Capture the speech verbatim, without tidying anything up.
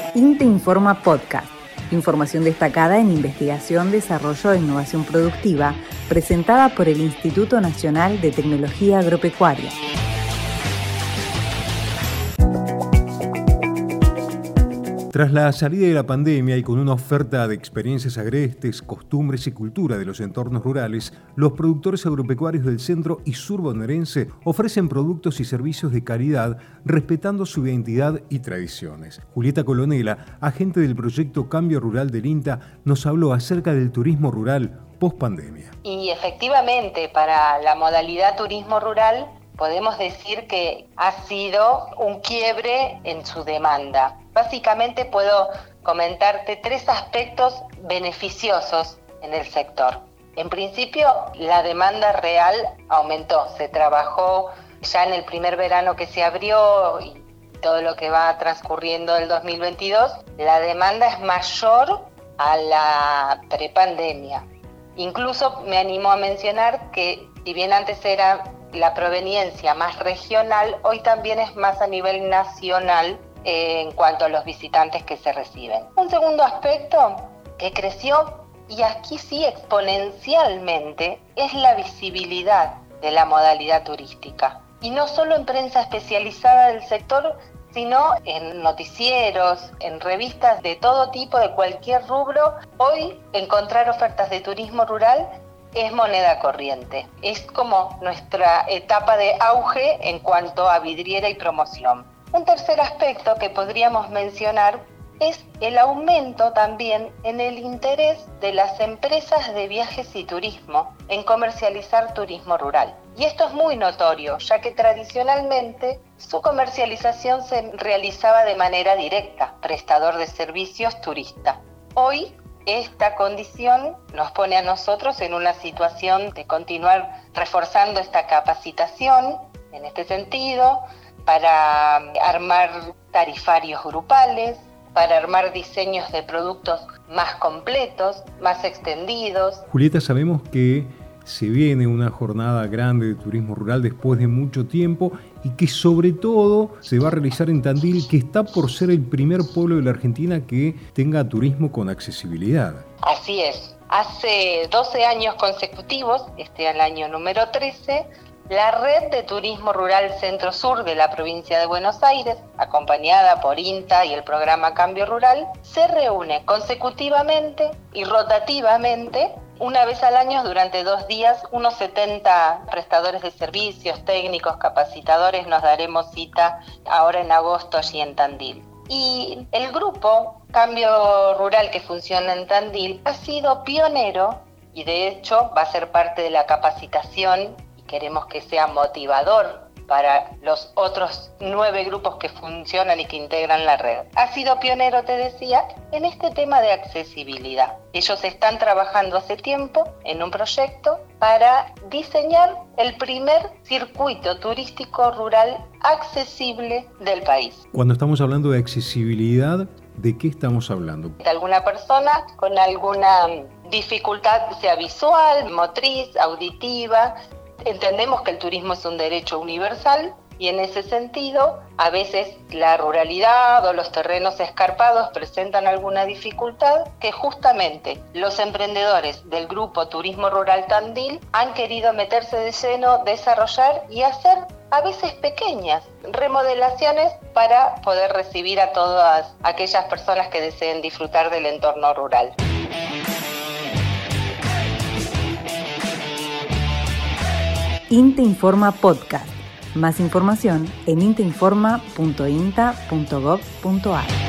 INTE Informa Podcast. Información destacada en investigación, desarrollo e innovación productiva, presentada por el Instituto Nacional de Tecnología Agropecuaria. Tras la salida de la pandemia y con una oferta de experiencias agrestes, costumbres y cultura de los entornos rurales, los productores agropecuarios del centro y sur bonaerense ofrecen productos y servicios de calidad respetando su identidad y tradiciones. Julieta Colonela, agente del proyecto Cambio Rural del INTA, nos habló acerca del turismo rural post-pandemia. Y efectivamente, para la modalidad turismo rural, podemos decir que ha sido un quiebre en su demanda. Básicamente puedo comentarte tres aspectos beneficiosos en el sector. En principio, la demanda real aumentó. Se trabajó ya en el primer verano que se abrió y todo lo que va transcurriendo del dos mil veintidós. La demanda es mayor a la prepandemia. Incluso me animo a mencionar que, si bien antes era la proveniencia más regional, hoy también es más a nivel nacional eh, en cuanto a los visitantes que se reciben. Un segundo aspecto que creció, y aquí sí exponencialmente, es la visibilidad de la modalidad turística. Y no solo en prensa especializada del sector, sino en noticieros, en revistas de todo tipo, de cualquier rubro. Hoy encontrar ofertas de turismo rural es moneda corriente. Es como nuestra etapa de auge en cuanto a vidriera y promoción. Un tercer aspecto que podríamos mencionar es el aumento también en el interés de las empresas de viajes y turismo en comercializar turismo rural. Y esto es muy notorio, ya que tradicionalmente su comercialización se realizaba de manera directa, prestador de servicios turista. Hoy, esta condición nos pone a nosotros en una situación de continuar reforzando esta capacitación en este sentido, para armar tarifarios grupales, para armar diseños de productos más completos, más extendidos. Julieta, sabemos que se viene una jornada grande de turismo rural después de mucho tiempo y que sobre todo se va a realizar en Tandil, que está por ser el primer pueblo de la Argentina que tenga turismo con accesibilidad. Así es. Hace doce años consecutivos, este es el año número trece, la Red de Turismo Rural Centro-Sur de la provincia de Buenos Aires, acompañada por INTA y el programa Cambio Rural, se reúne consecutivamente y rotativamente una vez al año durante dos días. Unos setenta prestadores de servicios, técnicos, capacitadores, nos daremos cita ahora en agosto allí en Tandil. Y el grupo Cambio Rural que funciona en Tandil ha sido pionero y de hecho va a ser parte de la capacitación. Queremos que sea motivador para los otros nueve grupos que funcionan y que integran la red. Ha sido pionero, te decía, en este tema de accesibilidad. Ellos están trabajando hace tiempo en un proyecto para diseñar el primer circuito turístico rural accesible del país. Cuando estamos hablando de accesibilidad, ¿de qué estamos hablando? De alguna persona con alguna dificultad, sea visual, motriz, auditiva. Entendemos que el turismo es un derecho universal y en ese sentido a veces la ruralidad o los terrenos escarpados presentan alguna dificultad que justamente los emprendedores del grupo Turismo Rural Tandil han querido meterse de lleno, desarrollar y hacer a veces pequeñas remodelaciones para poder recibir a todas aquellas personas que deseen disfrutar del entorno rural. INTE Informa Podcast. Más información en inteinforma punto inta punto gov punto ar.